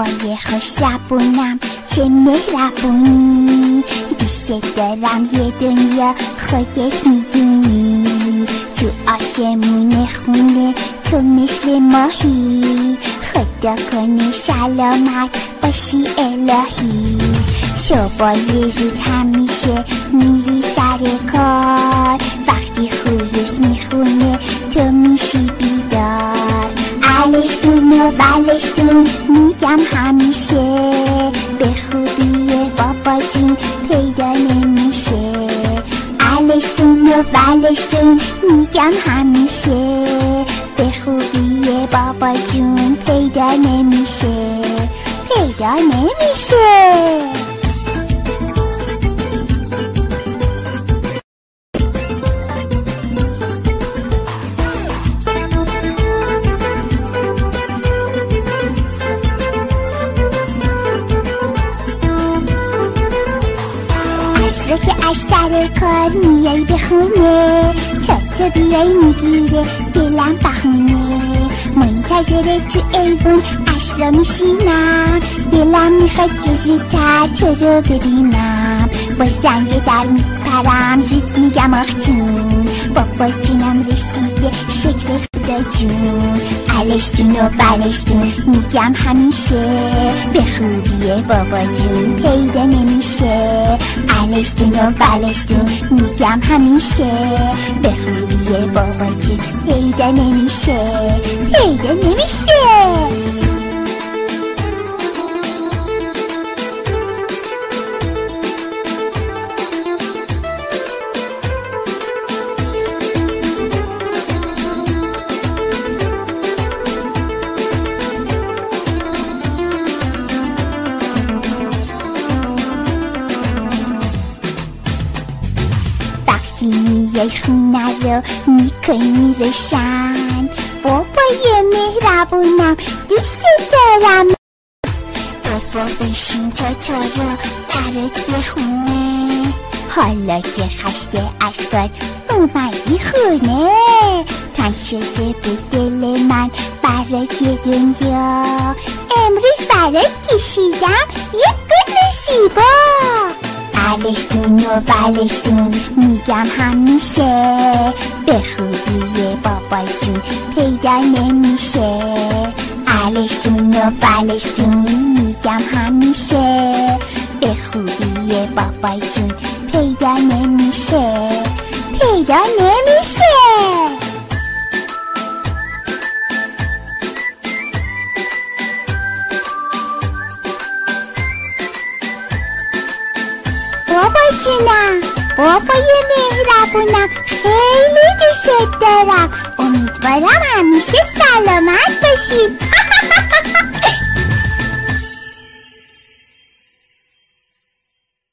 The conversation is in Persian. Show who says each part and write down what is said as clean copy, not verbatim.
Speaker 1: بابای خوش زبونم چه مهربونی، دوست دارم یه دنیا خودت میدونی، تو آسمون خونه تو مثل ماهی، خدا کنه سلامت باشی الهی. صبح زود همیشه میری سر کار، وقتی خروس میخونه تو میشی بیدار. الستون و بلستون میگم همیشه، به خوبی بابا جون پیدا نمیشه. الستون و بلستون میگم همیشه، به خوبی بابا جون پیدا نمیشه، پیدا نمیشه. رو که از سر کار میای به خونه، تا بیای میگیره دلم بهونه، منتظر تو ایوون اصلا میشینم، دلم میخواد که زودتر تو رو ببینم. با زنگ در میپرم زود میگم آخ جون، بابا جونم رسیده شکل خدا جون. الستون و بلستون میگم همیشه، به خوبی بابا جون پیدا نمیشه. الستون و بلستون میگم همیشه، به خوبی بابا جون پیدا نمیشه، پیدا نمیشه. میای خونه رو میکنی روشن، بابای مهربونم دوست دارم. بابا بشین تا رو برات بخونه، حالا که خسته از کار اومدی خونه. تنگ شده بود دل من برات یه دنیا، امروز برات کشیدم یه گل زیبا. الستون و بلستون میگم همیشه، به خوبی بابا جون پیدا نمیشه. الستون و بلستون میگم همیشه، به خوبی بابا جون پیدا نمیشه، پیدا نمیشه. بابا جونم، بابای مهربونم خیلی دوست دارم، امیدوارم همیشه سلامت باشید.